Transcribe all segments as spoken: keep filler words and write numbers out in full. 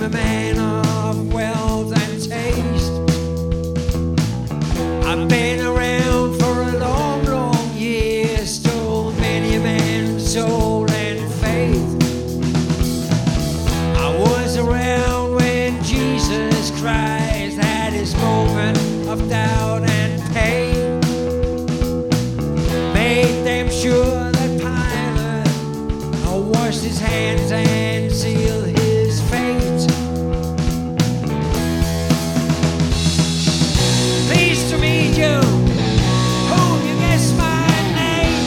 a man of wealth and taste. I've been around for a long, long year, stole many a man's soul and faith. I was around when Jesus Christ had his moment of doubt and pain. Made them sure that Pilate washed his hands and sealed his fate. Pleased to meet you. Hope you guess my name.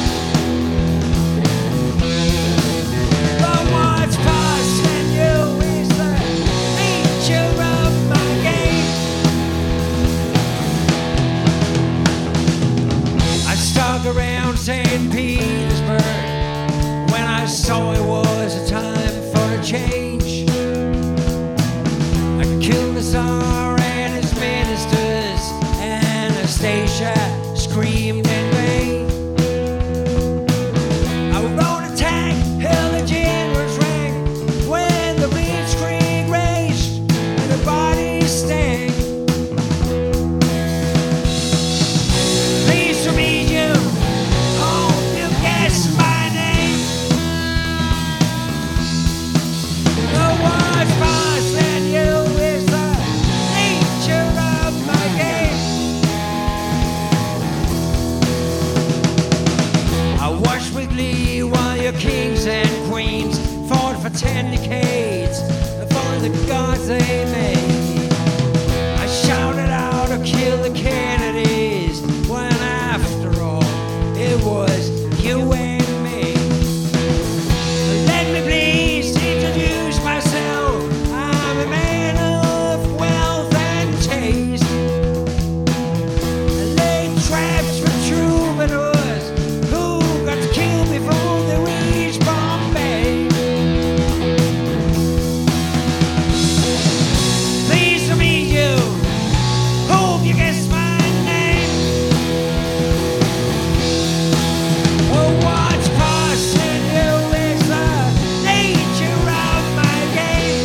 But what's past and you is the nature of my game. I stuck around Saint Petersburg when I saw it was a time for a change. I killed the Tsar and his ministers. Anastasia screamed in vain. I wrote a tank, held the general's rank when the blitzkrieg raged and the bodies stank. Pleased to meet you. Hope you guess my name. The what's past and you is the nature of my game. I watched with glee while your kings and queens fought for ten decades for the gods they made. I shouted out or killed the Kennedys when after all it was you and me. Let me please introduce myself. I'm a man of wealth and taste. I laid traps for troubadours who got to kill before they reached Bombay. Pleased to meet you. Hope you guess my name. Oh, what's past and you is the nature of my game.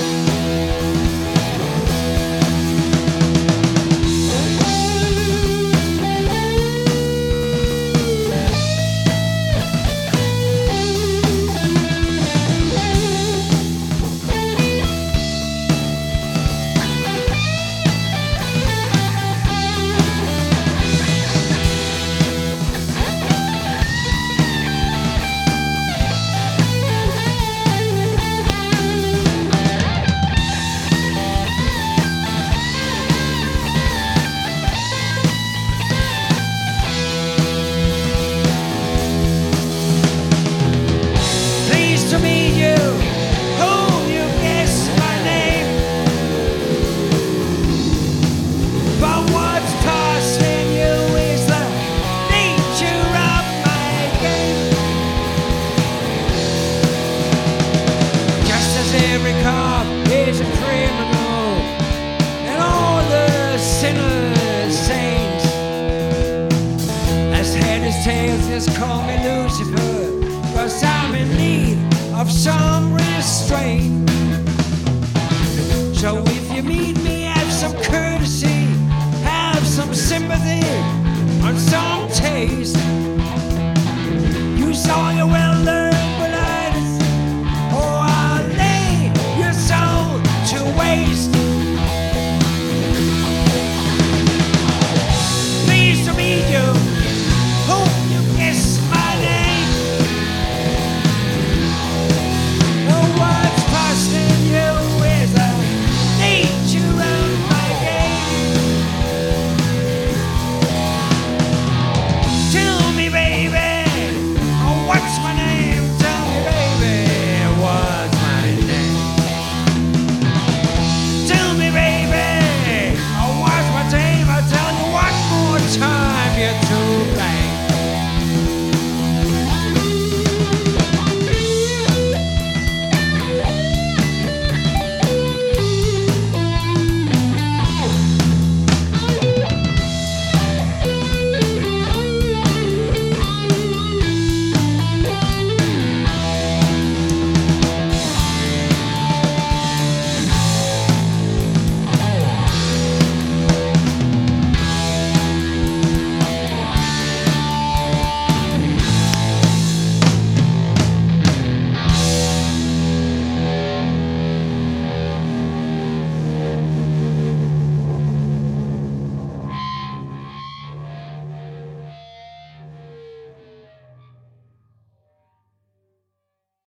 Pleased to meet you. Hope you guess my name. But what's past in you is the nature of my game. Just as every cop is a criminal and all the sinners saints, as head is tails, just call me Lucifer, 'cause I'm in need